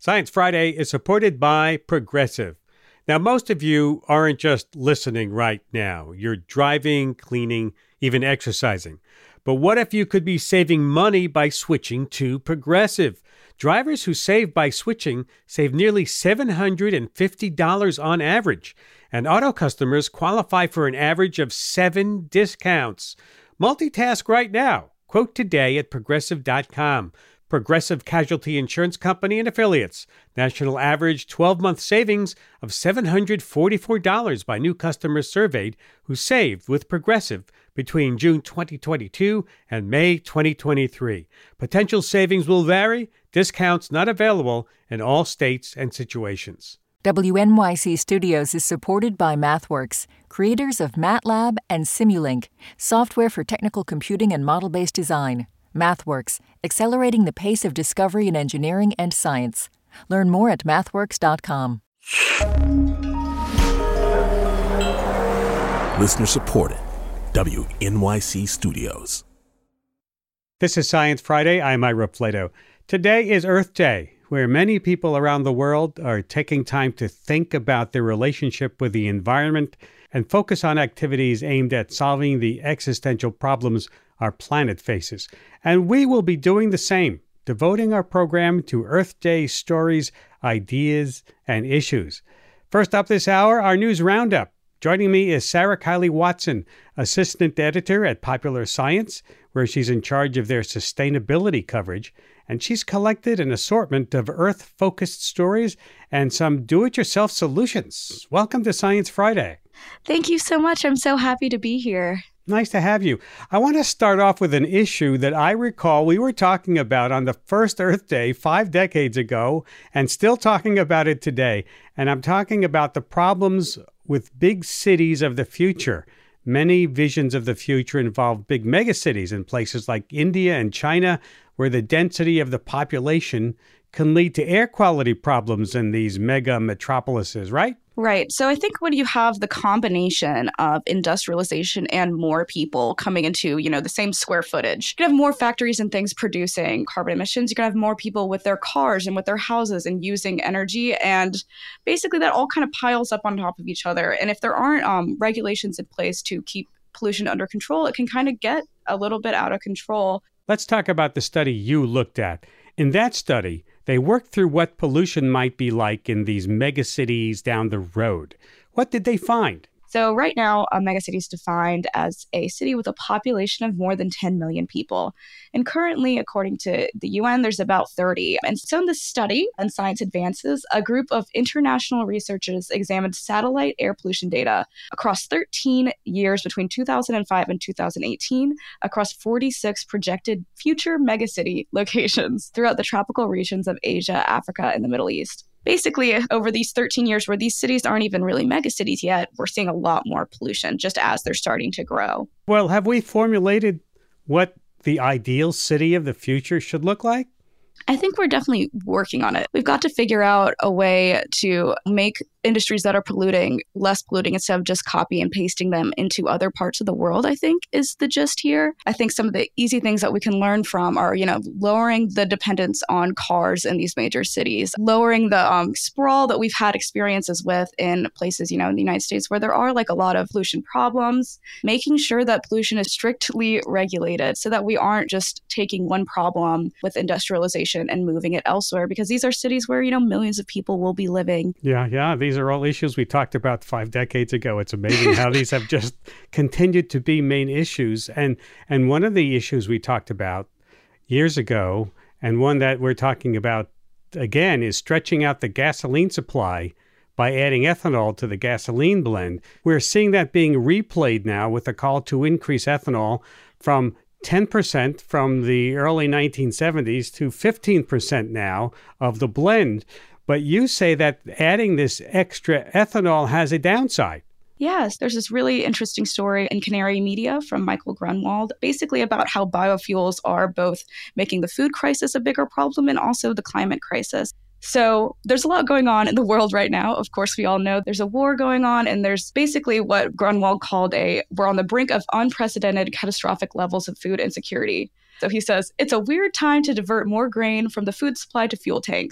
Science Friday is supported by Progressive. Now, most of you aren't just listening right now. You're driving, cleaning, even exercising. But what if you could be saving money by switching to Progressive? Drivers who save by switching save nearly $750 on average. And auto customers qualify for an average of 7 discounts. Multitask right now. Quote today at Progressive.com. Progressive Casualty Insurance Company and Affiliates. National average 12-month savings of $744 by new customers surveyed who saved with Progressive between June 2022 and May 2023. Potential savings will vary. Discounts not available in all states and situations. WNYC Studios is supported by MathWorks, creators of MATLAB and Simulink, software for technical computing and model-based design. MathWorks, accelerating the pace of discovery in engineering and science. Learn more at mathworks.com. Listener supported. WNYC Studios. This is Science Friday. I'm Ira Flato. Today is Earth Day, where many people around the world are taking time to think about their relationship with the environment and focus on activities aimed at solving the existential problems our planet faces. And we will be doing the same, devoting our program to Earth Day stories, ideas, and issues. First up this hour, our news roundup. Joining me is Sarah Kiley Watson, assistant editor at Popular Science, where she's in charge of their sustainability coverage. And she's collected an assortment of Earth-focused stories and some do-it-yourself solutions. Welcome to Science Friday. Thank you so much. I'm so happy to be here. Nice to have you. I want to start off with an issue that I recall we were talking about on the first Earth Day 5 decades ago and still talking about it today. And I'm talking about the problems with big cities of the future. Many visions of the future involve big megacities in places like India and China, where the density of the population can lead to air quality problems in these mega metropolises, right? Right. So I think when you have the combination of industrialization and more people coming into, the same square footage, you have more factories and things producing carbon emissions. You're going to have more people with their cars and with their houses and using energy. And basically that all kind of piles up on top of each other. And if there aren't regulations in place to keep pollution under control, it can kind of get a little bit out of control. Let's talk about the study you looked at. In that study, they worked through what pollution might be like in these megacities down the road. What did they find? So right now, a megacity is defined as a city with a population of more than 10 million people. And currently, according to the UN, there's about 30. And so in this study on Science Advances, a group of international researchers examined satellite air pollution data across 13 years between 2005 and 2018 across 46 projected future megacity locations throughout the tropical regions of Asia, Africa, and the Middle East. Basically, over these 13 years where these cities aren't even really megacities yet, we're seeing a lot more pollution just as they're starting to grow. Well, have we formulated what the ideal city of the future should look like? I think we're definitely working on it. We've got to figure out a way to make industries that are polluting less polluting instead of just copy and pasting them into other parts of the world, I think, is the gist here. I think some of the easy things that we can learn from are, lowering the dependence on cars in these major cities, lowering the sprawl that we've had experiences with in places, in the United States where there are a lot of pollution problems, making sure that pollution is strictly regulated so that we aren't just taking one problem with industrialization and moving it elsewhere, because these are cities where, millions of people will be living. Yeah. These are all issues we talked about 5 decades ago. It's amazing how these have just continued to be main issues. And one of the issues we talked about years ago, and one that we're talking about again, is stretching out the gasoline supply by adding ethanol to the gasoline blend. We're seeing that being replayed now with a call to increase ethanol from 10% from the early 1970s to 15% now of the blend. But you say that adding this extra ethanol has a downside. Yes, there's this really interesting story in Canary Media from Michael Grunwald, basically about how biofuels are both making the food crisis a bigger problem and also the climate crisis. So there's a lot going on in the world right now. Of course, we all know there's a war going on, and there's basically what Grunwald called we're on the brink of unprecedented catastrophic levels of food insecurity. So he says, it's a weird time to divert more grain from the food supply to fuel tanks.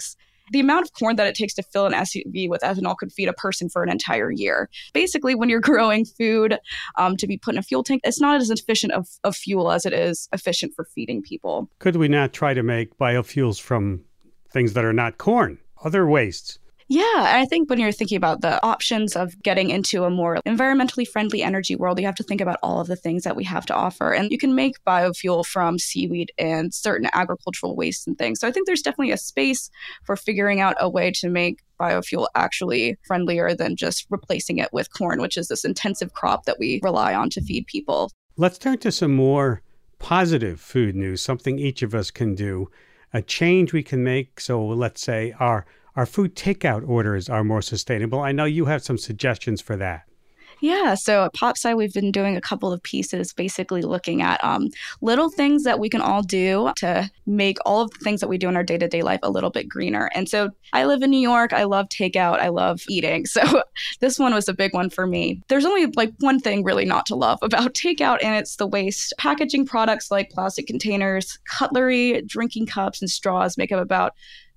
The amount of corn that it takes to fill an SUV with ethanol could feed a person for an entire year. Basically, when you're growing food to be put in a fuel tank, it's not as efficient of fuel as it is efficient for feeding people. Could we not try to make biofuels from things that are not corn, other wastes? Yeah, and I think when you're thinking about the options of getting into a more environmentally friendly energy world, you have to think about all of the things that we have to offer. And you can make biofuel from seaweed and certain agricultural wastes and things. So I think there's definitely a space for figuring out a way to make biofuel actually friendlier than just replacing it with corn, which is this intensive crop that we rely on to feed people. Let's turn to some more positive food news, something each of us can do, a change we can make. So let's say our food takeout orders are more sustainable. I know you have some suggestions for that. Yeah, so at PopSci, we've been doing a couple of pieces basically looking at little things that we can all do to make all of the things that we do in our day-to-day life a little bit greener. And so I live in New York. I love takeout. I love eating. So this one was a big one for me. There's only one thing really not to love about takeout, and it's the waste. Packaging products like plastic containers, cutlery, drinking cups, and straws make up about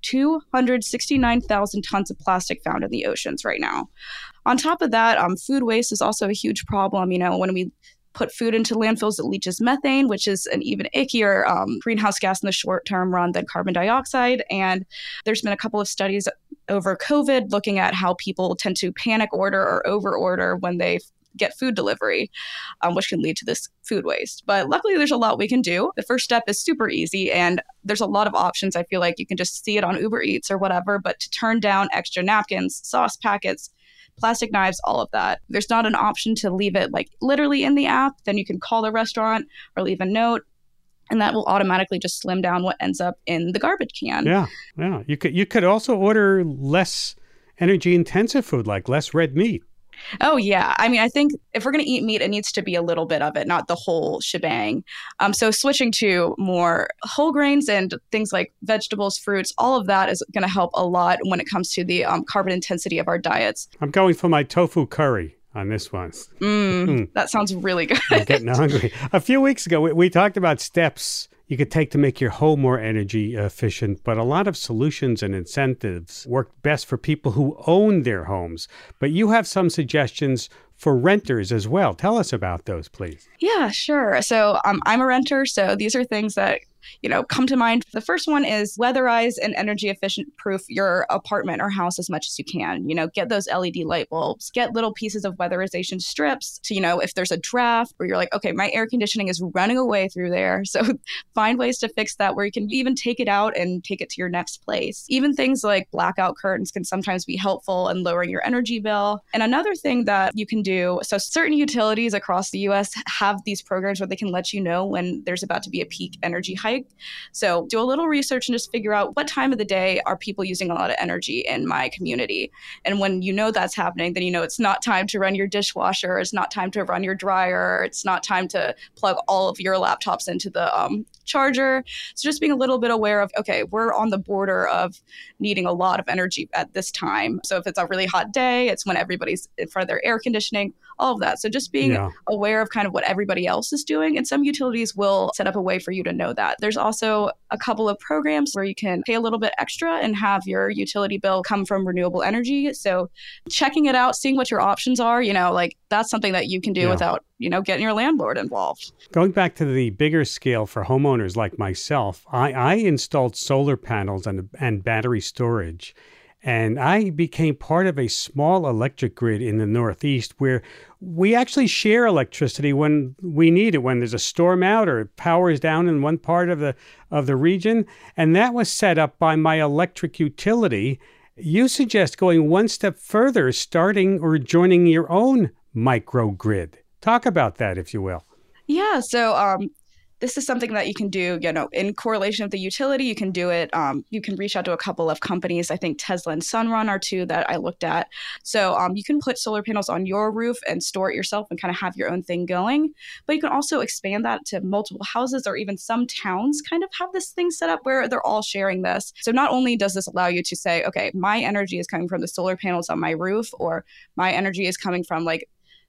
269,000 tons of plastic found in the oceans right now. On top of that, food waste is also a huge problem. When we put food into landfills, it leaches methane, which is an even ickier greenhouse gas in the short-term run than carbon dioxide. And there's been a couple of studies over COVID looking at how people tend to panic order or over-order when they get food delivery, which can lead to this food waste. But luckily, there's a lot we can do. The first step is super easy, and there's a lot of options. I feel like you can just see it on Uber Eats or whatever, but to turn down extra napkins, sauce packets, plastic knives, all of that. There's not an option to leave it literally in the app. Then you can call the restaurant or leave a note, and that will automatically just slim down what ends up in the garbage can. Yeah. You could also order less energy intensive food, like less red meat. Oh, yeah. I think if we're going to eat meat, it needs to be a little bit of it, not the whole shebang. So switching to more whole grains and things like vegetables, fruits, all of that is going to help a lot when it comes to the carbon intensity of our diets. I'm going for my tofu curry on this one. That sounds really good. I'm getting hungry. A few weeks ago, we talked about steps you could take to make your home more energy efficient, but a lot of solutions and incentives work best for people who own their homes. But you have some suggestions for renters as well. Tell us about those, please. Yeah, sure. So I'm a renter, so these are things that come to mind. The first one is weatherize and energy efficient proof your apartment or house as much as you can. Get those LED light bulbs, get little pieces of weatherization strips to, if there's a draft where you're like, okay, my air conditioning is running away through there. So find ways to fix that where you can even take it out and take it to your next place. Even things like blackout curtains can sometimes be helpful in lowering your energy bill. And another thing that you can do, so certain utilities across the US have these programs where they can let you know when there's about to be a peak energy hike. So do a little research and just figure out what time of the day are people using a lot of energy in my community. And when that's happening, then it's not time to run your dishwasher, it's not time to run your dryer, it's not time to plug all of your laptops into the charger. So just being a little bit aware of, okay, we're on the border of needing a lot of energy at this time. So if it's a really hot day, it's when everybody's in front of their air conditioning, all of that. So just being aware of kind of what everybody else is doing. And some utilities will set up a way for you to know that. There's also a couple of programs where you can pay a little bit extra and have your utility bill come from renewable energy. So checking it out, seeing what your options are, that's something that you can do without, getting your landlord involved. Going back to the bigger scale for homeowners like myself, I installed solar panels and battery storage. And I became part of a small electric grid in the Northeast where we actually share electricity when we need it, when there's a storm out or power is down in one part of the region. And that was set up by my electric utility. You suggest going one step further, starting or joining your own microgrid. Talk about that, if you will. Yeah, so this is something that you can do, in correlation with the utility. You can do it. You can reach out to a couple of companies. I think Tesla and Sunrun are two that I looked at. So you can put solar panels on your roof and store it yourself and kind of have your own thing going. But you can also expand that to multiple houses, or even some towns kind of have this thing set up where they're all sharing this. So not only does this allow you to say, okay, my energy is coming from the solar panels on my roof, or my energy is coming from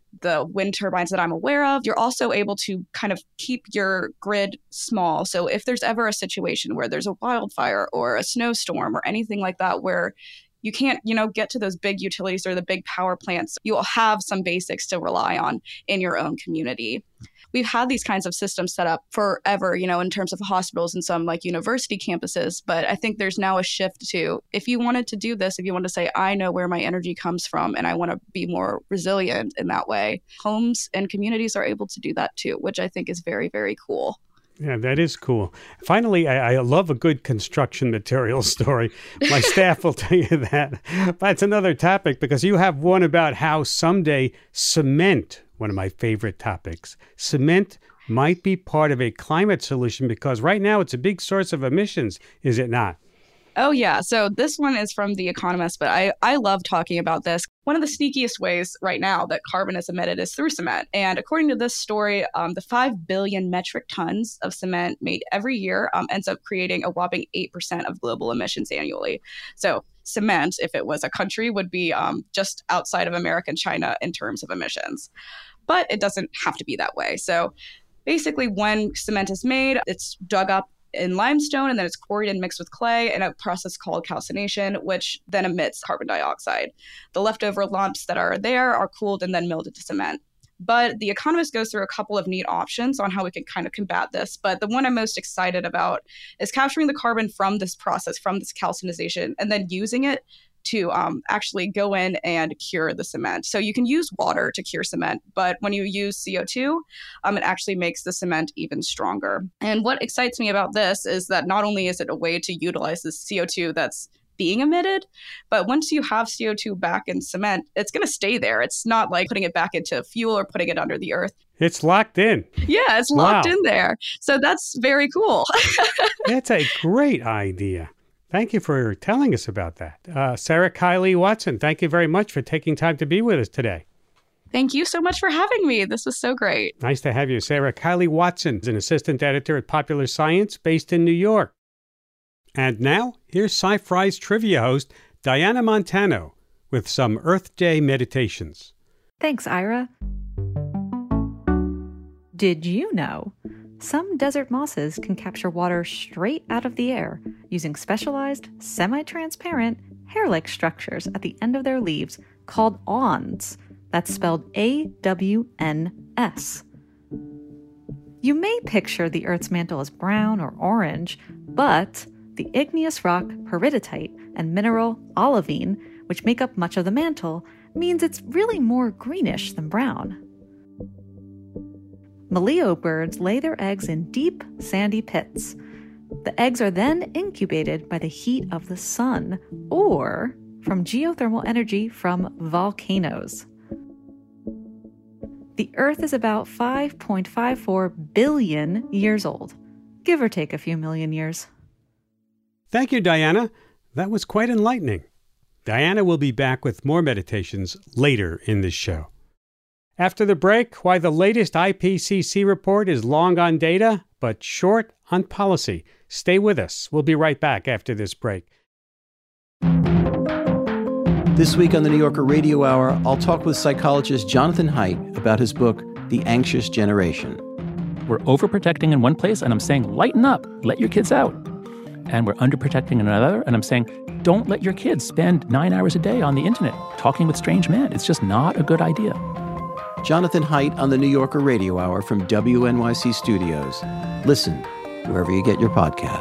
the wind turbines that I'm aware of. You're also able to kind of keep your grid small. So if there's ever a situation where there's a wildfire or a snowstorm or anything like that, where you can't, get to those big utilities or the big power plants, you will have some basics to rely on in your own community. We've had these kinds of systems set up forever, in terms of hospitals and some like university campuses. But I think there's now a shift to, if you wanted to do this, if you want to say, I know where my energy comes from and I want to be more resilient in that way, homes and communities are able to do that too, which I think is very, very cool. Yeah, that is cool. Finally, I love a good construction material story. My staff will tell you that. But it's another topic because you have one about how someday cement, one of my favorite topics, cement might be part of a climate solution because right now it's a big source of emissions, is it not? Oh, yeah. So this one is from The Economist, but I love talking about this. One of the sneakiest ways right now that carbon is emitted is through cement. And according to this story, the 5 billion metric tons of cement made every year ends up creating a whopping 8% of global emissions annually. So cement, if it was a country, would be just outside of America and China in terms of emissions. But it doesn't have to be that way. So basically, when cement is made, it's dug up in limestone, and then it's quarried and mixed with clay in a process called calcination, which then emits carbon dioxide. The leftover lumps that are there are cooled and then milled into cement. But The Economist goes through a couple of neat options on how we can kind of combat this. But the one I'm most excited about is capturing the carbon from this process, from this calcinization, and then using it to actually go in and cure the cement. So you can use water to cure cement, but when you use CO2, it actually makes the cement even stronger. And what excites me about this is that not only is it a way to utilize the CO2 that's being emitted, but once you have CO2 back in cement, it's going to stay there. It's not like putting it back into fuel or putting it under the earth. It's locked in. Yeah, it's locked in there. So that's very cool. That's a great idea. Thank you for telling us about that. Sarah Kiley Watson, thank you very much for taking time to be with us today. Thank you so much for having me. This was so great. Nice to have you. Sarah Kiley Watson is an assistant editor at Popular Science based in New York. And now, here's Sci-Fri's trivia host, Diana Montano, with some Earth Day meditations. Thanks, Ira. Did you know? Some desert mosses can capture water straight out of the air using specialized, semi-transparent, hair-like structures at the end of their leaves called awns. That's spelled A-W-N-S. You may picture the Earth's mantle as brown or orange, but the igneous rock peridotite and mineral olivine, which make up much of the mantle, means it's really more greenish than brown. Maleo birds lay their eggs in deep, sandy pits. The eggs are then incubated by the heat of the sun or from geothermal energy from volcanoes. The Earth is about 5.54 billion years old, give or take a few million years. Thank you, Diana. That was quite enlightening. Diana will be back with more meditations later in this show. After the break, why the latest IPCC report is long on data, but short on policy. Stay with us. We'll be right back after this break. This week on the New Yorker Radio Hour, I'll talk with psychologist Jonathan Haidt about his book, The Anxious Generation. We're overprotecting in one place, and I'm saying, lighten up, let your kids out. And we're underprotecting in another, and I'm saying, don't let your kids spend 9 hours a day on the internet talking with strange men. It's just not a good idea. Jonathan Haidt on the New Yorker Radio Hour from WNYC Studios. Listen wherever you get your podcasts.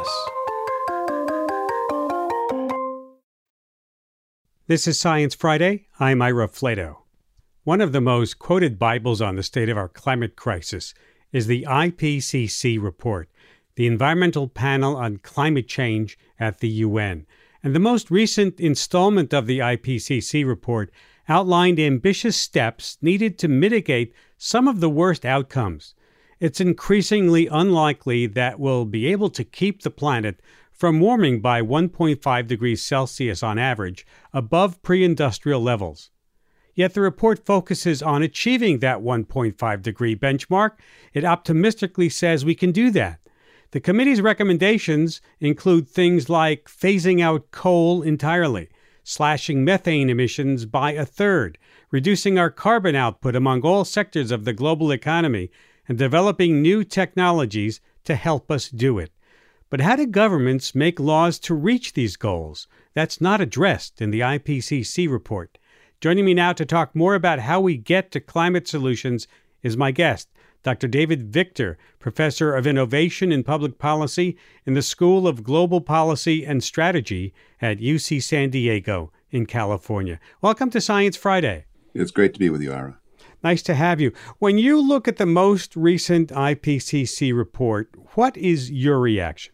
This is Science Friday. I'm Ira Flato. One of the most quoted Bibles on the state of our climate crisis is the IPCC report, the Environmental Panel on Climate Change at the UN. And the most recent installment of the IPCC report outlined ambitious steps needed to mitigate some of the worst outcomes. It's increasingly unlikely that we'll be able to keep the planet from warming by 1.5 degrees Celsius on average above pre-industrial levels. Yet the report focuses on achieving that 1.5 degree benchmark. It optimistically says we can do that. The committee's recommendations include things like phasing out coal entirely, slashing methane emissions by a third, reducing our carbon output among all sectors of the global economy, and developing new technologies to help us do it. But how do governments make laws to reach these goals? That's not addressed in the IPCC report. Joining me now to talk more about how we get to climate solutions is my guest, Dr. David Victor, Professor of Innovation and Public Policy in the School of Global Policy and Strategy at UC San Diego in California. Welcome to Science Friday. It's great to be with you, Ira. Nice to have you. When you look at the most recent IPCC report, what is your reaction?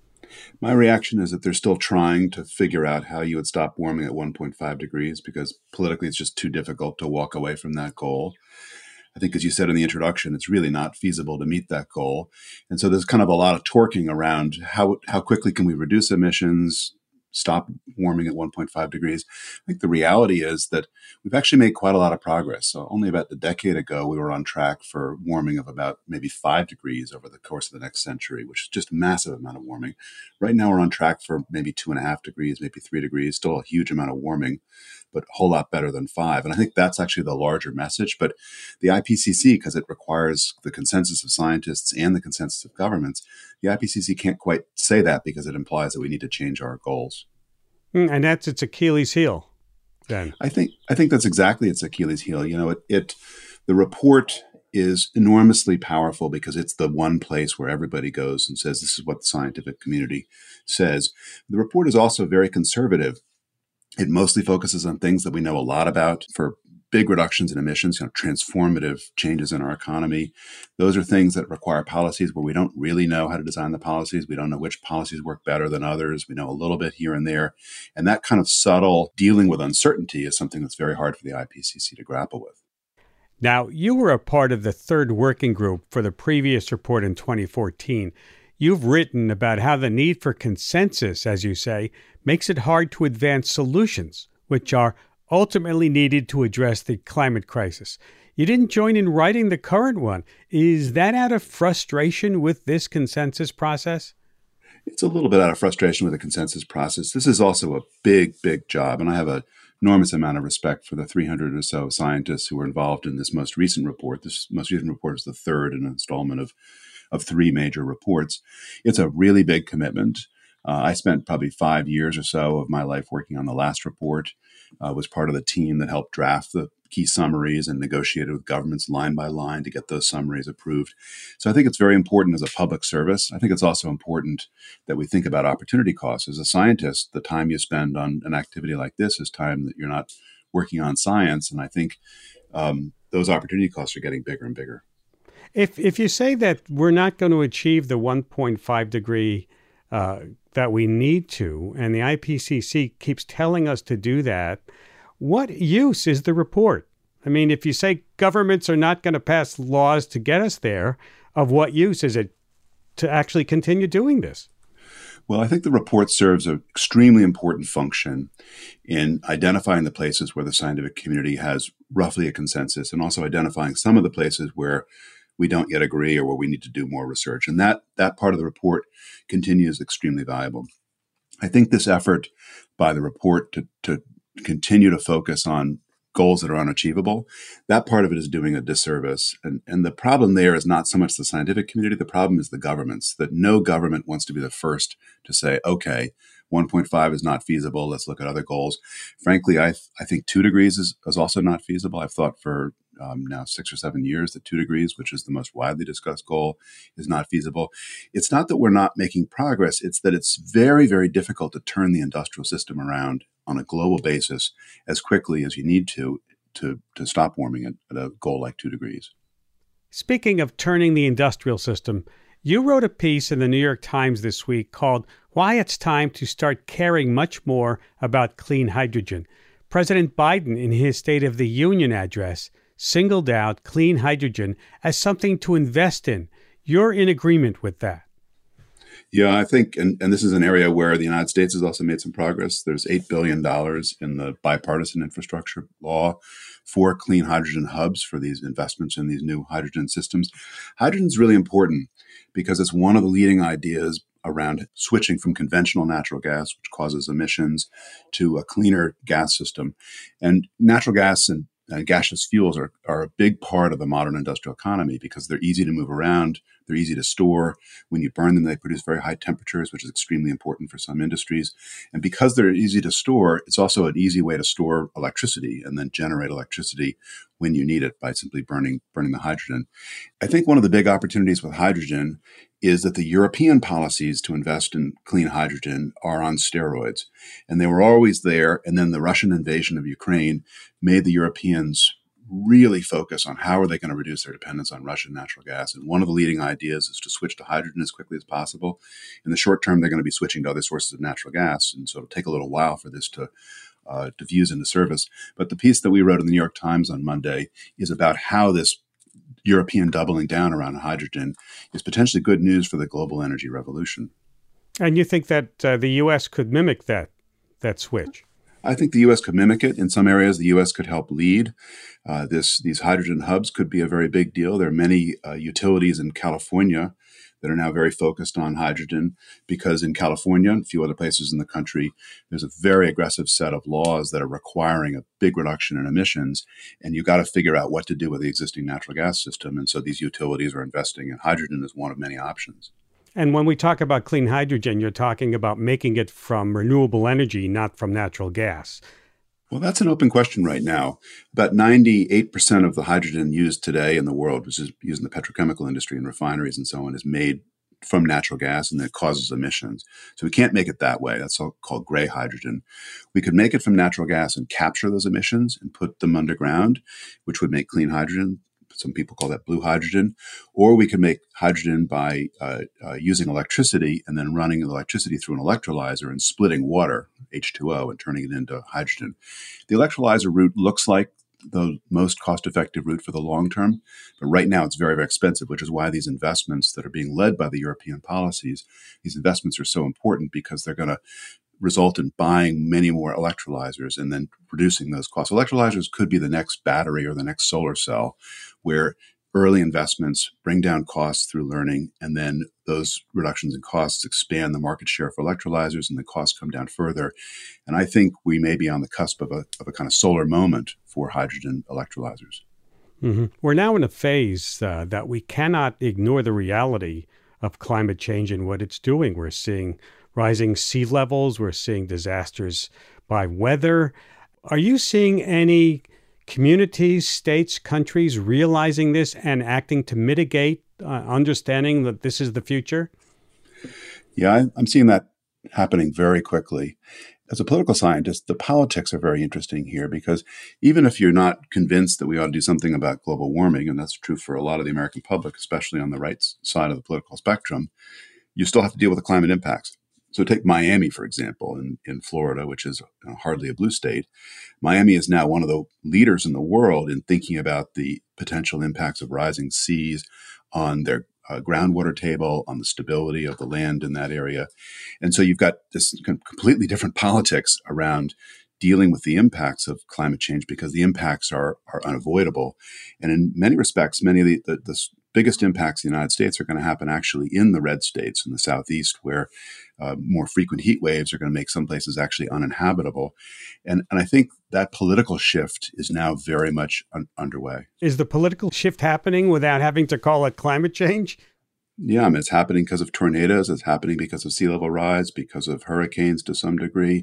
My reaction is that they're still trying to figure out how you would stop warming at 1.5 degrees because politically it's just too difficult to walk away from that goal. I think, as you said in the introduction, it's really not feasible to meet that goal. And so there's kind of a lot of torquing around how quickly can we reduce emissions, stop warming at 1.5 degrees. I think the reality is that we've actually made quite a lot of progress. So only about a decade ago, we were on track for warming of about maybe 5 degrees over the course of the next century, which is just a massive amount of warming. Right now, we're on track for maybe 2.5 degrees, maybe 3 degrees, still a huge amount of warming, but a whole lot better than 5. And I think that's actually the larger message. But the IPCC, because it requires the consensus of scientists and the consensus of governments, the IPCC can't quite say that because it implies that we need to change our goals. And that's its Achilles heel, then. I think that's exactly its Achilles heel. You know, the report is enormously powerful because it's the one place where everybody goes and says this is what the scientific community says. The report is also very conservative. It mostly focuses on things that we know a lot about for big reductions in emissions, transformative changes in our economy. Those are things that require policies where we don't really know how to design the policies. We don't know which policies work better than others. We know a little bit here and there. And that kind of subtle dealing with uncertainty is something that's very hard for the IPCC to grapple with. Now, you were a part of the third working group for the previous report in 2014. You've written about how the need for consensus, as you say, makes it hard to advance solutions, which are ultimately needed to address the climate crisis. You didn't join in writing the current one. Is that out of frustration with this consensus process? It's a little bit out of frustration with the consensus process. This is also a big, big job, and I have an enormous amount of respect for the 300 or so scientists who were involved in this most recent report. This most recent report is the third in an installment of 3 major reports. It's a really big commitment. I spent probably 5 years or so of my life working on the last report, was part of the team that helped draft the key summaries and negotiated with governments line by line to get those summaries approved. So I think it's very important as a public service. I think it's also important that we think about opportunity costs. As a scientist, the time you spend on an activity like this is time that you're not working on science. And I think those opportunity costs are getting bigger and bigger. If you say that we're not going to achieve the 1.5 degree that we need to, and the IPCC keeps telling us to do that, what use is the report? I mean, if you say governments are not going to pass laws to get us there, of what use is it to actually continue doing this? Well, I think the report serves an extremely important function in identifying the places where the scientific community has roughly a consensus and also identifying some of the places where we don't yet agree or where we need to do more research. And that part of the report continues extremely valuable. I think this effort by the report to continue to focus on goals that are unachievable, that part of it is doing a disservice. And the problem there is not so much the scientific community, the problem is the governments, that no government wants to be the first to say, okay, 1.5 is not feasible, let's look at other goals. Frankly, I think 2 degrees is also not feasible. I've thought for now 6 or 7 years that 2 degrees, which is the most widely discussed goal, is not feasible. It's not that we're not making progress, it's that it's very, very difficult to turn the industrial system around on a global basis as quickly as you need to stop warming at a goal like 2 degrees. Speaking of turning the industrial system, you wrote a piece in the New York Times this week called Why It's Time to Start Caring Much More About Clean Hydrogen. President Biden, in his State of the Union address, singled out clean hydrogen as something to invest in. You're in agreement with that. Yeah, I think, and this is an area where the United States has also made some progress. There's $8 billion in the bipartisan infrastructure law for clean hydrogen hubs for these investments in these new hydrogen systems. Hydrogen is really important because it's one of the leading ideas around switching from conventional natural gas, which causes emissions, to a cleaner gas system. And natural gas and gaseous fuels are a big part of the modern industrial economy because they're easy to move around, they're easy to store. When you burn them, they produce very high temperatures, which is extremely important for some industries. And because they're easy to store, it's also an easy way to store electricity and then generate electricity when you need it by simply burning the hydrogen. I think one of the big opportunities with hydrogen is that the European policies to invest in clean hydrogen are on steroids. And they were always there. And then the Russian invasion of Ukraine made the Europeans really focus on how are they going to reduce their dependence on Russian natural gas. And one of the leading ideas is to switch to hydrogen as quickly as possible. In the short term, they're going to be switching to other sources of natural gas. And so it'll take a little while for this to diffuse into service. But the piece that we wrote in the New York Times on Monday is about how this European doubling down around hydrogen is potentially good news for the global energy revolution. And you think that the U.S. could mimic that switch? I think the U.S. could mimic it. In some areas, the U.S. could help lead. These hydrogen hubs could be a very big deal. There are many utilities in California that are now very focused on hydrogen because in California and a few other places in the country, there's a very aggressive set of laws that are requiring a big reduction in emissions. And you've got to figure out what to do with the existing natural gas system. And so these utilities are investing in hydrogen as one of many options. And when we talk about clean hydrogen, you're talking about making it from renewable energy, not from natural gas. Well, that's an open question right now. About 98% of the hydrogen used today in the world, which is used in the petrochemical industry and refineries and so on, is made from natural gas and that causes emissions. So we can't make it that way. That's all called gray hydrogen. We could make it from natural gas and capture those emissions and put them underground, which would make clean hydrogen. Some people call that blue hydrogen. Or we could make hydrogen by using electricity and then running the electricity through an electrolyzer and splitting water, H2O, and turning it into hydrogen. The electrolyzer route looks like the most cost-effective route for the long term, but right now it's very, very expensive, which is why these investments that are being led by the European policies, these investments are so important because they're going to result in buying many more electrolyzers and then reducing those costs. Electrolyzers could be the next battery or the next solar cell, where early investments bring down costs through learning, and then those reductions in costs expand the market share for electrolyzers, and the costs come down further. And I think we may be on the cusp of a kind of solar moment for hydrogen electrolyzers. Mm-hmm. We're now in a phase that we cannot ignore the reality of climate change and what it's doing. We're seeing rising sea levels. We're seeing disasters by weather. Are you seeing any communities, states, countries realizing this and acting to mitigate, understanding that this is the future? Yeah, I'm seeing that happening very quickly. As a political scientist, the politics are very interesting here because even if you're not convinced that we ought to do something about global warming, and that's true for a lot of the American public, especially on the right side of the political spectrum, you still have to deal with the climate impacts. So take Miami, for example, in Florida, which is hardly a blue state. Miami is now one of the leaders in the world in thinking about the potential impacts of rising seas on their groundwater table, on the stability of the land in that area. And so you've got this completely different politics around dealing with the impacts of climate change because the impacts are unavoidable. And in many respects, many of the biggest impacts in the United States are going to happen actually in the red states in the Southeast, where more frequent heat waves are going to make some places actually uninhabitable. And I think that political shift is now very much underway. Is the political shift happening without having to call it climate change? Yeah, I mean, it's happening because of tornadoes. It's happening because of sea level rise, because of hurricanes to some degree,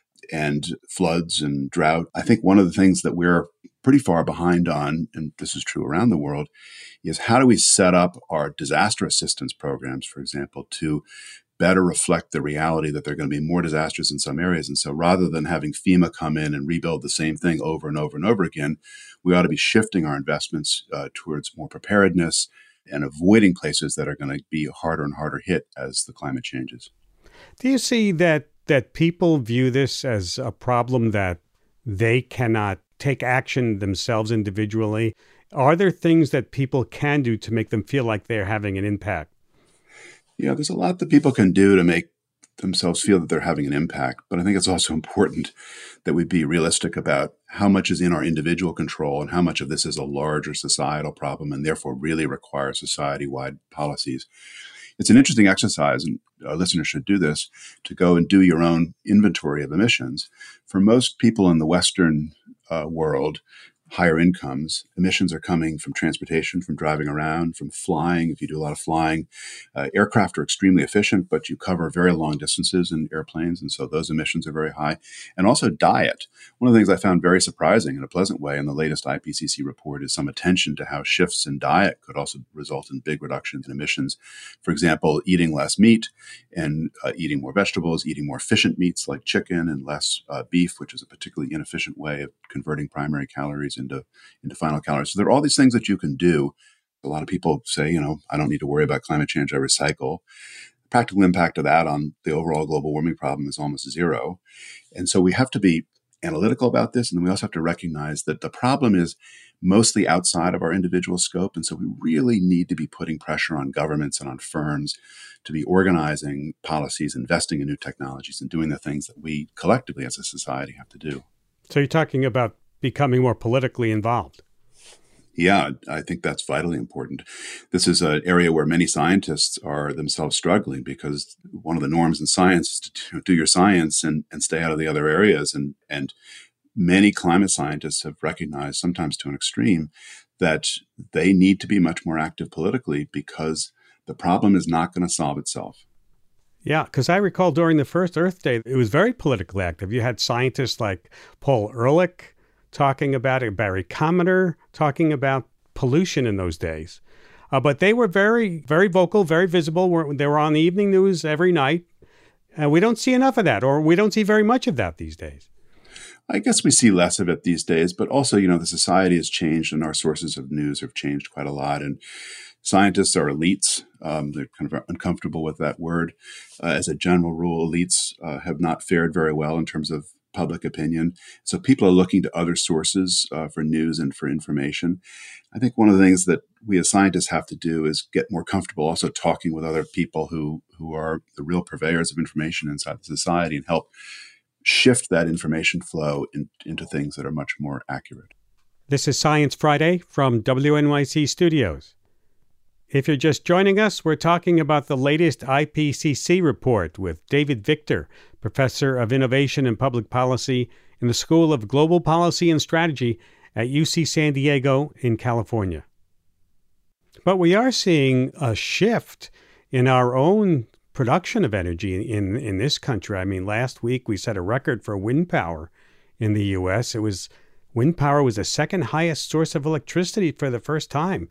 and floods and drought. I think one of the things that we're pretty far behind on, and this is true around the world, is how do we set up our disaster assistance programs, for example, to better reflect the reality that there are going to be more disasters in some areas. And so rather than having FEMA come in and rebuild the same thing over and over and over again, we ought to be shifting our investments towards more preparedness and avoiding places that are going to be harder and harder hit as the climate changes. Do you see that people view this as a problem that they cannot take action themselves individually? Are there things that people can do to make them feel like they're having an impact? Yeah, there's a lot that people can do to make themselves feel that they're having an impact. But I think it's also important that we be realistic about how much is in our individual control and how much of this is a larger societal problem and therefore really requires society-wide policies. It's an interesting exercise, and our listeners should do this, to go and do your own inventory of emissions. For most people in the Western world, higher incomes, emissions are coming from transportation, from driving around, from flying. If you do a lot of flying, aircraft are extremely efficient, but you cover very long distances in airplanes, and so those emissions are very high. And also diet. One of the things I found very surprising in a pleasant way in the latest IPCC report is some attention to how shifts in diet could also result in big reductions in emissions. For example, eating less meat and eating more vegetables, eating more efficient meats like chicken and less beef, which is a particularly inefficient way of converting primary calories into final calories. So there are all these things that you can do. A lot of people say, I don't need to worry about climate change. I recycle. The practical impact of that on the overall global warming problem is almost zero. And so we have to be analytical about this. And then we also have to recognize that the problem is mostly outside of our individual scope. And so we really need to be putting pressure on governments and on firms to be organizing policies, investing in new technologies, and doing the things that we collectively as a society have to do. So you're talking about becoming more politically involved. Yeah, I think that's vitally important. This is an area where many scientists are themselves struggling because one of the norms in science is to do your science and stay out of the other areas. And many climate scientists have recognized, sometimes to an extreme, that they need to be much more active politically because the problem is not going to solve itself. Yeah, because I recall during the first Earth Day, it was very politically active. You had scientists like Paul Ehrlich talking about it, Barry Commoner talking about pollution in those days. But they were very, very vocal, very visible. They were on the evening news every night. We don't see enough of that, or we don't see very much of that these days. I guess we see less of it these days, but also, the society has changed and our sources of news have changed quite a lot. And scientists are elites. They're kind of uncomfortable with that word. As a general rule, elites have not fared very well in terms of public opinion. So people are looking to other sources for news and for information. I think one of the things that we as scientists have to do is get more comfortable also talking with other people who are the real purveyors of information inside the society and help shift that information flow into things that are much more accurate. This is Science Friday from WNYC Studios. If you're just joining us, we're talking about the latest IPCC report with David Victor, Professor of Innovation and Public Policy in the School of Global Policy and Strategy at UC San Diego in California. But we are seeing a shift in our own production of energy in this country. I mean, last week we set a record for wind power in the U.S. Wind power was the second highest source of electricity for the first time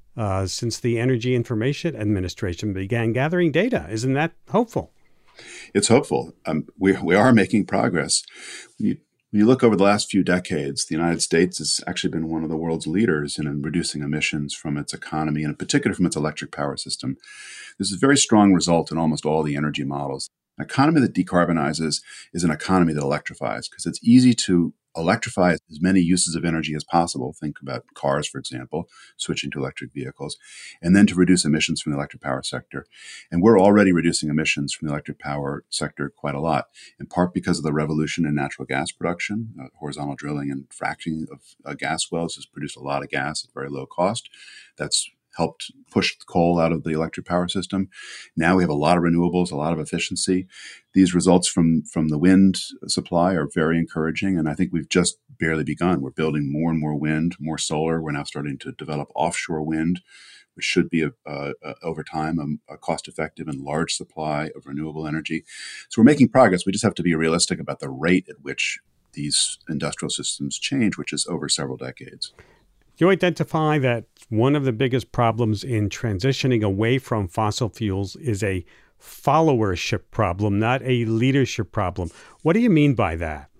since the Energy Information Administration began gathering data. Isn't that hopeful? It's hopeful. We are making progress. When you look over the last few decades, the United States has actually been one of the world's leaders in reducing emissions from its economy, and in particular from its electric power system. This is a very strong result in almost all the energy models. An economy that decarbonizes is an economy that electrifies because it's easy to electrify as many uses of energy as possible. Think about cars, for example, switching to electric vehicles, and then to reduce emissions from the electric power sector. And we're already reducing emissions from the electric power sector quite a lot, in part because of the revolution in natural gas production. Horizontal drilling and fracking of gas wells has produced a lot of gas at very low cost. That's helped push coal out of the electric power system. Now we have a lot of renewables, a lot of efficiency. These results from the wind supply are very encouraging, and I think we've just barely begun. We're building more and more wind, more solar. We're now starting to develop offshore wind, which should be, over time, a cost-effective and large supply of renewable energy. So we're making progress. We just have to be realistic about the rate at which these industrial systems change, which is over several decades. You identify that one of the biggest problems in transitioning away from fossil fuels is a followership problem, not a leadership problem. What do you mean by that?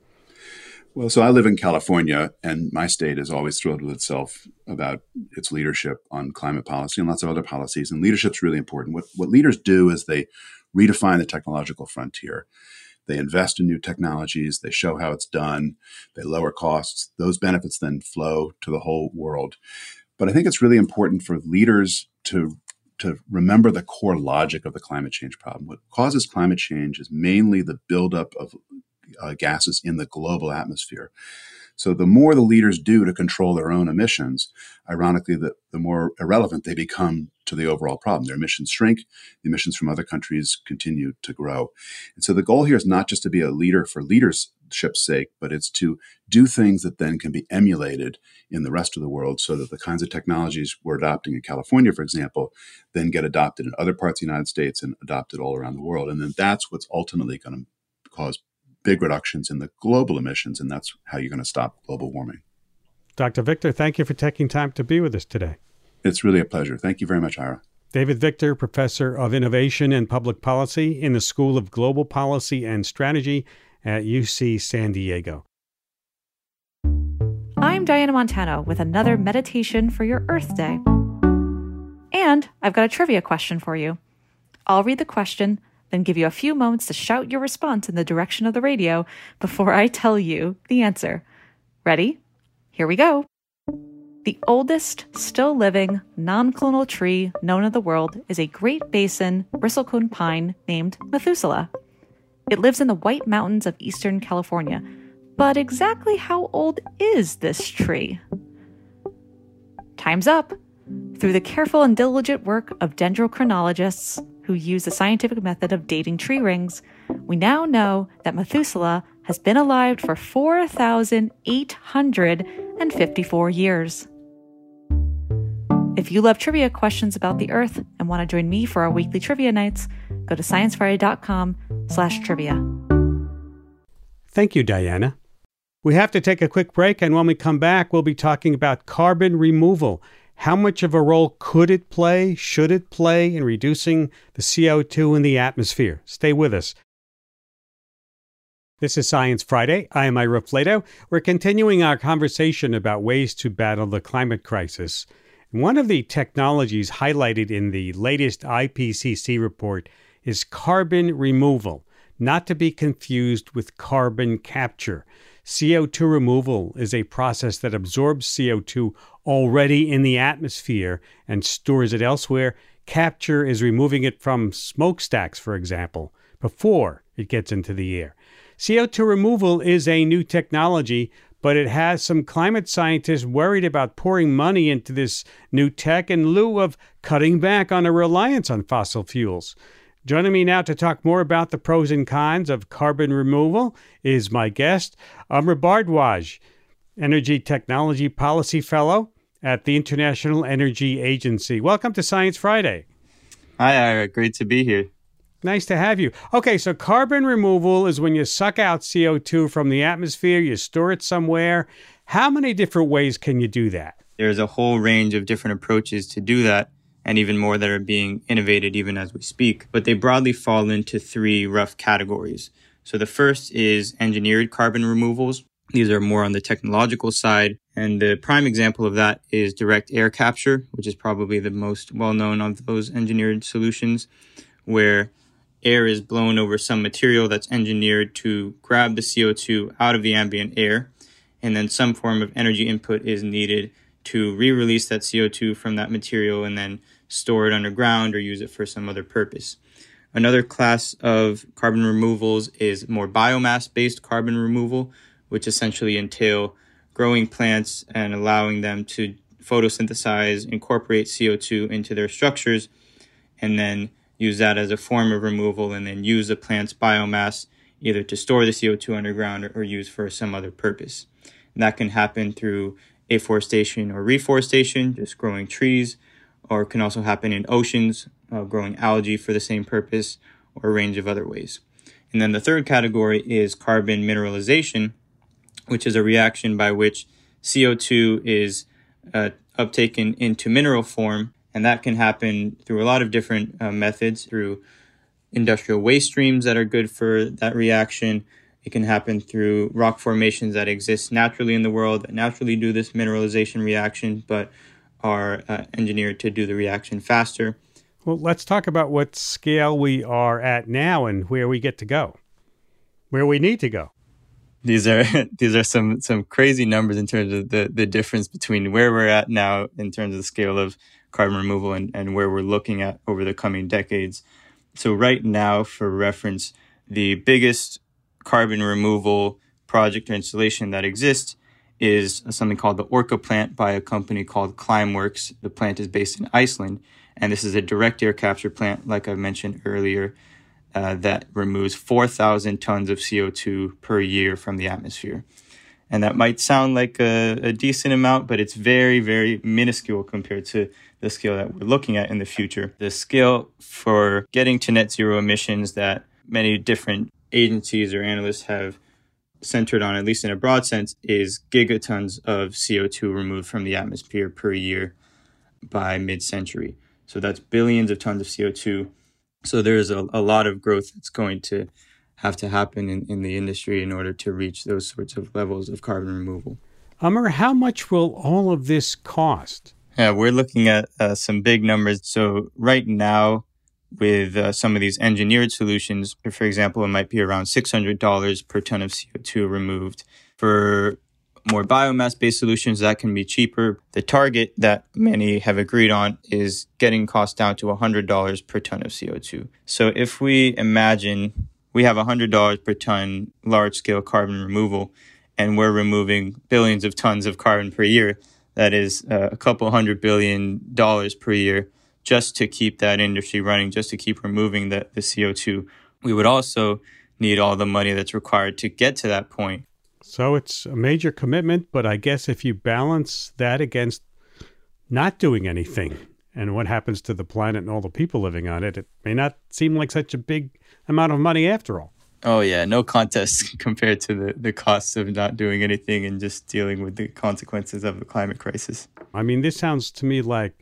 Well, so I live in California, and my state is always thrilled with itself about its leadership on climate policy and lots of other policies. And leadership's really important. What leaders do is they redefine the technological frontier. They invest in new technologies. They show how it's done. They lower costs. Those benefits then flow to the whole world. But I think it's really important for leaders to remember the core logic of the climate change problem. What causes climate change is mainly the buildup of gases in the global atmosphere. So the more the leaders do to control their own emissions, ironically, the more irrelevant they become to the overall problem. Their emissions shrink, the emissions from other countries continue to grow. And so the goal here is not just to be a leader for leadership's sake, but it's to do things that then can be emulated in the rest of the world so that the kinds of technologies we're adopting in California, for example, then get adopted in other parts of the United States and adopted all around the world. And then that's what's ultimately going to cause big reductions in the global emissions, and that's how you're going to stop global warming. Dr. Victor, thank you for taking time to be with us today. It's really a pleasure. Thank you very much, Ira. David Victor, Professor of Innovation and Public Policy in the School of Global Policy and Strategy at UC San Diego. I'm Diana Montano with another meditation for your Earth Day. And I've got a trivia question for you. I'll read the question, then give you a few moments to shout your response in the direction of the radio before I tell you the answer. Ready? Here we go. The oldest still living non-clonal tree known in the world is a Great Basin bristlecone pine named Methuselah. It lives in the White Mountains of eastern California. But exactly how old is this tree? Time's up. Through the careful and diligent work of dendrochronologists who use the scientific method of dating tree rings, we now know that Methuselah has been alive for 4,854 years. If you love trivia questions about the Earth and want to join me for our weekly trivia nights, go to sciencefriday.com/trivia. Thank you, Diana. We have to take a quick break, and when we come back, we'll be talking about carbon removal. How much of a role could it play, should it play in reducing the CO2 in the atmosphere? Stay with us. This is Science Friday. I am Ira Flato. We're continuing our conversation about ways to battle the climate crisis. One of the technologies highlighted in the latest IPCC report is carbon removal, not to be confused with carbon capture. CO2 removal is a process that absorbs CO2 already in the atmosphere and stores it elsewhere. Capture is removing it from smokestacks, for example, before it gets into the air. CO2 removal is a new technology, but it has some climate scientists worried about pouring money into this new tech in lieu of cutting back on a reliance on fossil fuels. Joining me now to talk more about the pros and cons of carbon removal is my guest, Amr Bhardwaj, Energy Technology Policy Fellow at the International Energy Agency. Welcome to Science Friday. Hi, Ira. Great to be here. Nice to have you. Okay, so carbon removal is when you suck out CO2 from the atmosphere, you store it somewhere. How many different ways can you do that? There's a whole range of different approaches to do that, and even more that are being innovated even as we speak. But they broadly fall into three rough categories. So the first is engineered carbon removals. These are more on the technological side. And the prime example of that is direct air capture, which is probably the most well-known of those engineered solutions, where air is blown over some material that's engineered to grab the CO2 out of the ambient air, and then some form of energy input is needed to re-release that CO2 from that material and then store it underground or use it for some other purpose. Another class of carbon removals is more biomass-based carbon removal, which essentially entail growing plants and allowing them to photosynthesize, incorporate CO2 into their structures, and then use that as a form of removal and then use the plant's biomass either to store the CO2 underground or use for some other purpose. And that can happen through afforestation or reforestation, just growing trees, or it can also happen in oceans, growing algae for the same purpose, or a range of other ways. And then the third category is carbon mineralization, which is a reaction by which CO2 is uptaken into mineral form. And that can happen through a lot of different methods, through industrial waste streams that are good for that reaction. It can happen through rock formations that exist naturally in the world that naturally do this mineralization reaction, but are engineered to do the reaction faster. Well, let's talk about what scale we are at now and where we get to go, where we need to go. These are some crazy numbers in terms of the difference between where we're at now in terms of the scale of carbon removal and where we're looking at over the coming decades. So right now, for reference, the biggest carbon removal project or installation that exists is something called the Orca plant by a company called Climeworks. The plant is based in Iceland, and this is a direct air capture plant, like I mentioned earlier, that removes 4,000 tons of CO2 per year from the atmosphere. And that might sound like a decent amount, but it's very, very minuscule compared to the scale that we're looking at in the future. The scale for getting to net zero emissions that many different agencies or analysts have centered on, at least in a broad sense, is gigatons of CO2 removed from the atmosphere per year by mid-century. So that's billions of tons of CO2. So there's a lot of growth that's going to have to happen in the industry in order to reach those sorts of levels of carbon removal. Amr, how much will all of this cost? Yeah, we're looking at some big numbers. So right now, with some of these engineered solutions, for example, it might be around $600 per ton of CO2 removed. For more biomass-based solutions, that can be cheaper. The target that many have agreed on is getting costs down to $100 per ton of CO2. So if we imagine we have $100 per ton large-scale carbon removal, and we're removing billions of tons of carbon per year, that is a couple $100 billion per year, just to keep that industry running, just to keep removing the CO2. We would also need all the money that's required to get to that point. So it's a major commitment, but I guess if you balance that against not doing anything and what happens to the planet and all the people living on it, it may not seem like such a big amount of money after all. Oh, yeah, no contest compared to the costs of not doing anything and just dealing with the consequences of the climate crisis. I mean, this sounds to me like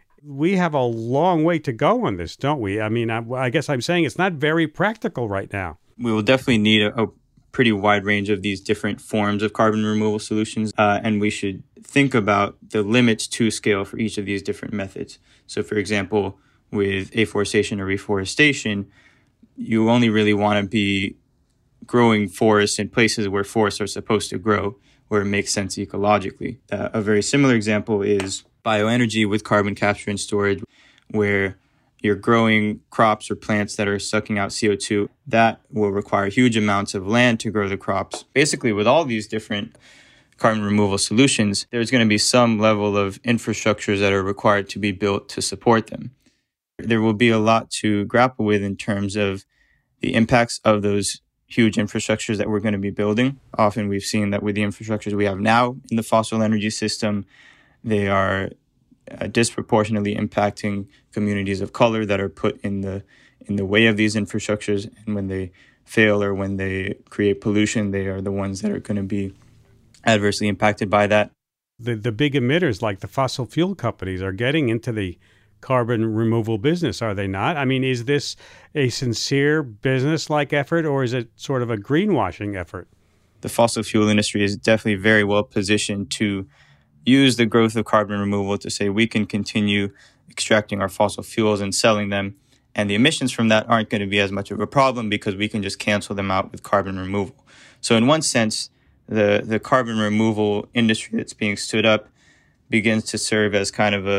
we have a long way to go on this, don't we? I mean, I guess I'm saying it's not very practical right now. We will definitely need a pretty wide range of these different forms of carbon removal solutions, and we should think about the limits to scale for each of these different methods. So, for example, with afforestation or reforestation, you only really want to be growing forests in places where forests are supposed to grow, where it makes sense ecologically. A very similar example is bioenergy with carbon capture and storage, where you're growing crops or plants that are sucking out CO2. That will require huge amounts of land to grow the crops. Basically, with all these different carbon removal solutions, there's going to be some level of infrastructures that are required to be built to support them. There will be a lot to grapple with in terms of the impacts of those huge infrastructures that we're going to be building. Often we've seen that with the infrastructures we have now in the fossil energy system, they are disproportionately impacting communities of color that are put in the way of these infrastructures. And when they fail or when they create pollution, they are the ones that are going to be adversely impacted by that. The big emitters like the fossil fuel companies are getting into the carbon removal business, are they not? I mean, is this a sincere business-like effort, or is it sort of a greenwashing effort? The fossil fuel industry is definitely very well positioned to use the growth of carbon removal to say we can continue extracting our fossil fuels and selling them, and the emissions from that aren't going to be as much of a problem because we can just cancel them out with carbon removal. So in one sense, the carbon removal industry that's being stood up begins to serve as kind of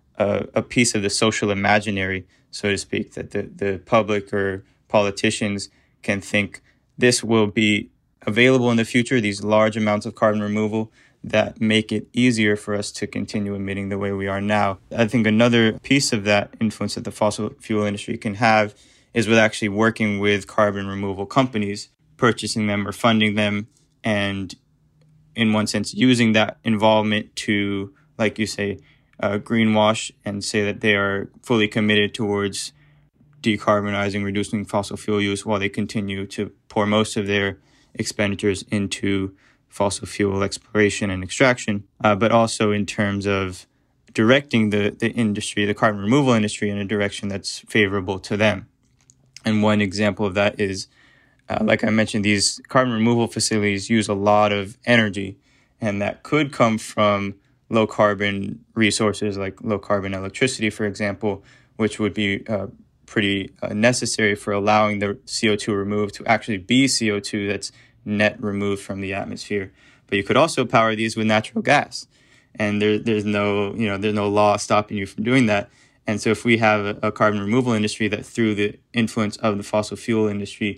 a piece of the social imaginary, so to speak, that the public or politicians can think this will be available in the future, these large amounts of carbon removal that make it easier for us to continue emitting the way we are now. I think another piece of that influence that the fossil fuel industry can have is with actually working with carbon removal companies, purchasing them or funding them, and in one sense using that involvement to, like you say, greenwash and say that they are fully committed towards decarbonizing, reducing fossil fuel use while they continue to pour most of their expenditures into fossil fuel exploration and extraction, but also in terms of directing the industry, the carbon removal industry, in a direction that's favorable to them. And one example of that is, like I mentioned, these carbon removal facilities use a lot of energy, and that could come from low carbon resources like low carbon electricity, for example, which would be pretty necessary for allowing the CO2 removed to actually be CO2 that's net removed from the atmosphere. But you could also power these with natural gas, and there's no law stopping you from doing that. And so if we have a carbon removal industry that, through the influence of the fossil fuel industry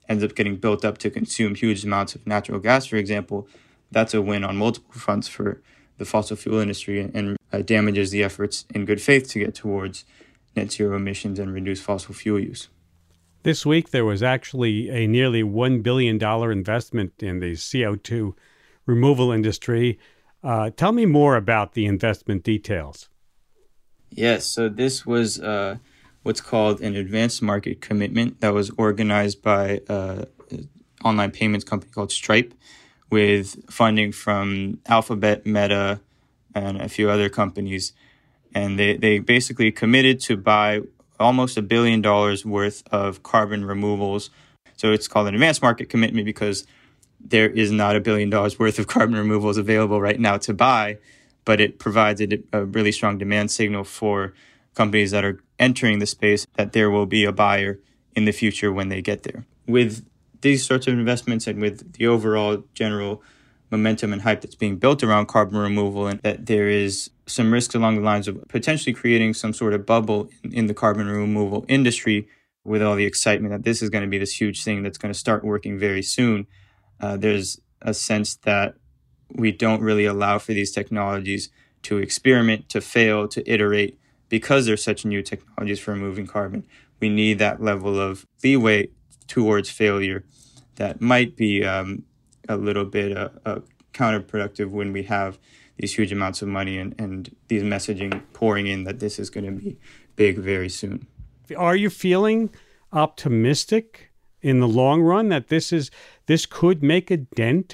ends up getting built up to consume huge amounts of natural gas, for example, that's a win on multiple fronts for the fossil fuel industry and damages the efforts in good faith to get towards net zero emissions and reduce fossil fuel use. This week, there was actually a nearly $1 billion investment in the CO2 removal industry. Tell me more about the investment details. Yes, so this was what's called an advanced market commitment that was organized by an online payments company called Stripe with funding from Alphabet, Meta, and a few other companies. And they basically committed to buy almost $1 billion worth of carbon removals. So it's called an advanced market commitment because there is not $1 billion worth of carbon removals available right now to buy, but it provides a really strong demand signal for companies that are entering the space that there will be a buyer in the future when they get there. With these sorts of investments and with the overall general momentum and hype that's being built around carbon removal, and that there is some risks along the lines of potentially creating some sort of bubble in the carbon removal industry with all the excitement that this is going to be this huge thing that's going to start working very soon. There's a sense that we don't really allow for these technologies to experiment, to fail, to iterate, because they're such new technologies for removing carbon. We need that level of leeway towards failure that might be a little bit counterproductive when we have these huge amounts of money and these messaging pouring in that this is going to be big very soon. Are you feeling optimistic in the long run that this could make a dent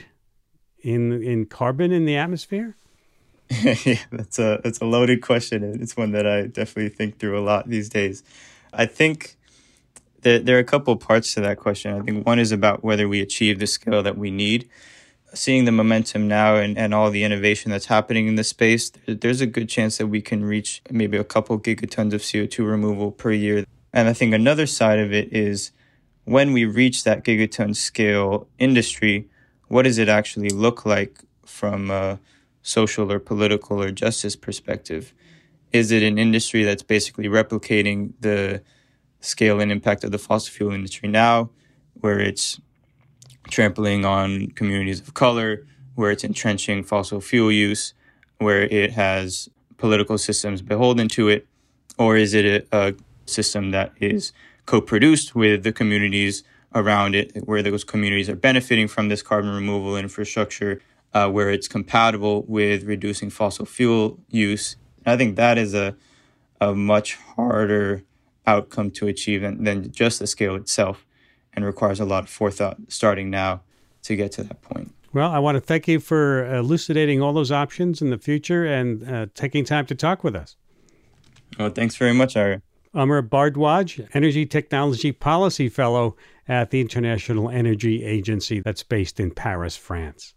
in carbon in the atmosphere? Yeah, that's a loaded question. It's one that I definitely think through a lot these days. I think that there are a couple of parts to that question. I think one is about whether we achieve the scale that we need. Seeing the momentum now and all the innovation that's happening in this space, there's a good chance that we can reach maybe a couple gigatons of CO2 removal per year. And I think another side of it is when we reach that gigaton scale industry, what does it actually look like from a social or political or justice perspective? Is it an industry that's basically replicating the scale and impact of the fossil fuel industry now, where it's trampling on communities of color, where it's entrenching fossil fuel use, where it has political systems beholden to it? Or is it a system that is co-produced with the communities around it, where those communities are benefiting from this carbon removal infrastructure, where it's compatible with reducing fossil fuel use? And I think that is a much harder outcome to achieve than just the scale itself, and requires a lot of forethought starting now to get to that point. Well, I want to thank you for elucidating all those options in the future and taking time to talk with us. Well, thanks very much, Ira. Amar Bhardwaj, Energy Technology Policy Fellow at the International Energy Agency that's based in Paris, France.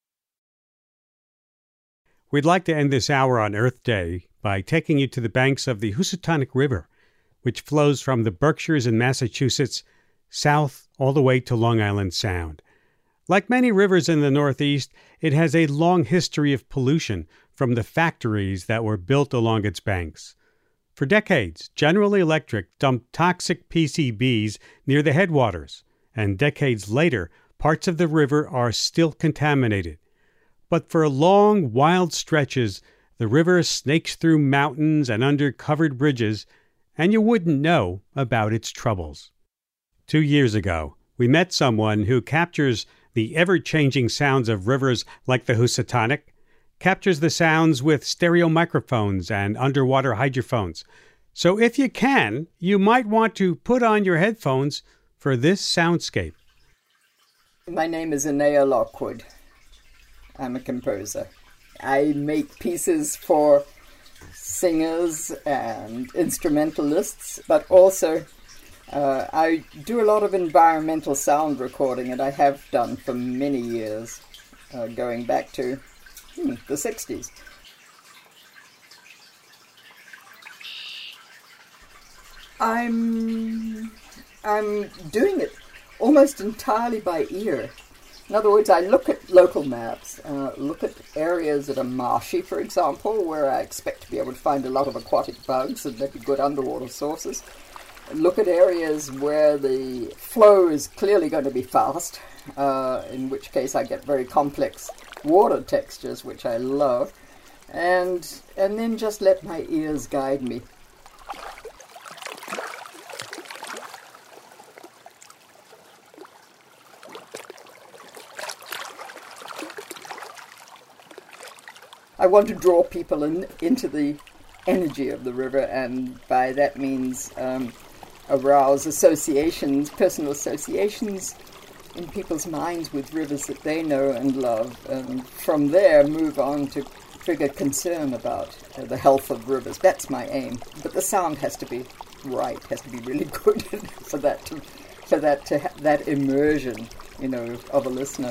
We'd like to end this hour on Earth Day by taking you to the banks of the Housatonic River, which flows from the Berkshires in Massachusetts south all the way to Long Island Sound. Like many rivers in the Northeast, it has a long history of pollution from the factories that were built along its banks. For decades, General Electric dumped toxic PCBs near the headwaters, and decades later, parts of the river are still contaminated. But for long, wild stretches, the river snakes through mountains and under covered bridges, and you wouldn't know about its troubles. 2 years ago, we met someone who captures the ever-changing sounds of rivers like the Housatonic, captures the sounds with stereo microphones and underwater hydrophones. So if you can, you might want to put on your headphones for this soundscape. My name is Anea Lockwood. I'm a composer. I make pieces for singers and instrumentalists, but also I do a lot of environmental sound recording, and I have done for many years, going back to the 60s. I'm doing it almost entirely by ear. In other words, I look at local maps, look at areas that are marshy, for example, where I expect to be able to find a lot of aquatic bugs and maybe good underwater sources. look at areas where the flow is clearly going to be fast, in which case I get very complex water textures, which I love, and then just let my ears guide me. I want to draw people into the energy of the river, and by that means arouse associations, personal associations in people's minds with rivers that they know and love, and from there move on to trigger concern about the health of rivers. That's my aim. But the sound has to be right, has to be really good for that immersion, of a listener.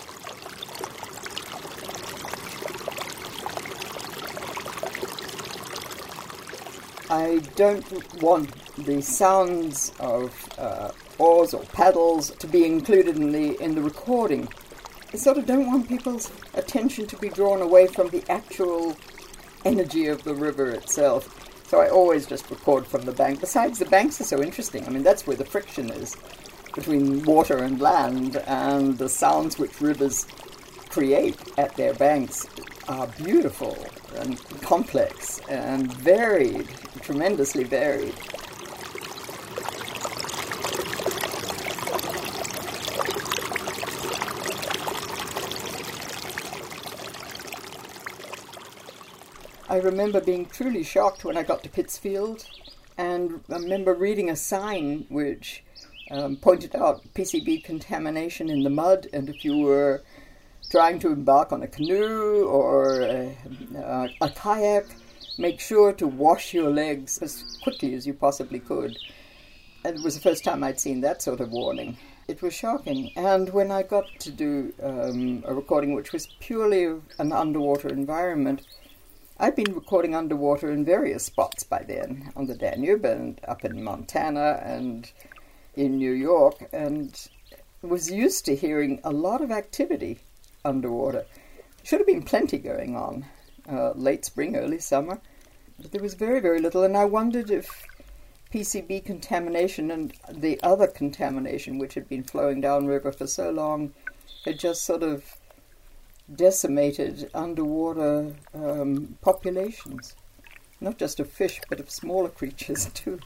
I don't want the sounds of oars or paddles to be included in the recording. I sort of don't want people's attention to be drawn away from the actual energy of the river itself. So I always just record from the bank. Besides, the banks are so interesting. I mean, that's where the friction is between water and land, and the sounds which rivers create at their banks are beautiful and complex and varied, tremendously varied. I remember being truly shocked when I got to Pittsfield, and I remember reading a sign which pointed out PCB contamination in the mud, and if you were trying to embark on a canoe or a kayak, make sure to wash your legs as quickly as you possibly could. And it was the first time I'd seen that sort of warning. It was shocking. And when I got to do a recording which was purely an underwater environment, I'd been recording underwater in various spots by then, on the Danube and up in Montana and in New York, and was used to hearing a lot of activity underwater. Should have been plenty going on, late spring, early summer, but there was very, very little, and I wondered if PCB contamination and the other contamination which had been flowing downriver for so long had just sort of decimated underwater populations, not just of fish, but of smaller creatures too.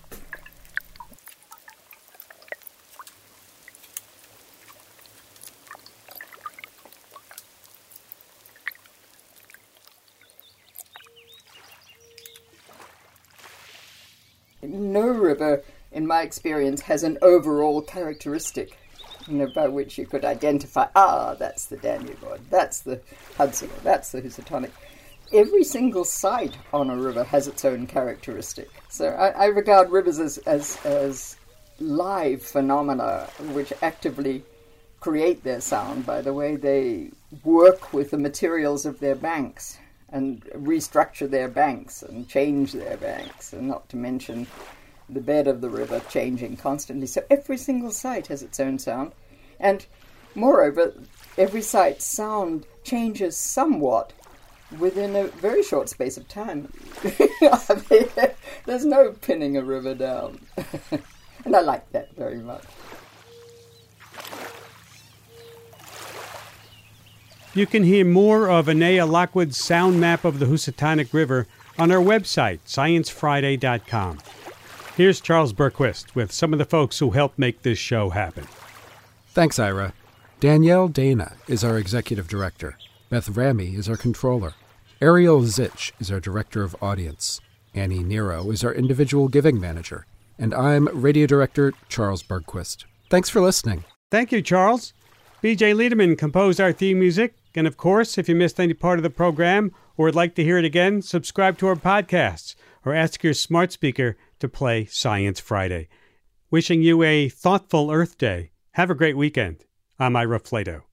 No river, in my experience, has an overall characteristic, by which you could identify, that's the Danube, or that's the Hudson, or that's the Housatonic. Every single site on a river has its own characteristic. So I regard rivers as live phenomena which actively create their sound by the way they work with the materials of their banks and restructure their banks and change their banks, and not to mention the bed of the river changing constantly. So every single site has its own sound, and moreover, every site's sound changes somewhat within a very short space of time. There's no pinning a river down. And I like that very much. You can hear more of Anaya Lockwood's sound map of the Housatonic River on our website, sciencefriday.com. Here's Charles Bergquist with some of the folks who helped make this show happen. Thanks, Ira. Danielle Dana is our executive director. Beth Ramy is our controller. Ariel Zich is our director of audience. Annie Nero is our individual giving manager. And I'm radio director Charles Bergquist. Thanks for listening. Thank you, Charles. B.J. Liederman composed our theme music. And of course, if you missed any part of the program or would like to hear it again, subscribe to our podcasts or ask your smart speaker to play Science Friday. Wishing you a thoughtful Earth Day. Have a great weekend. I'm Ira Flato.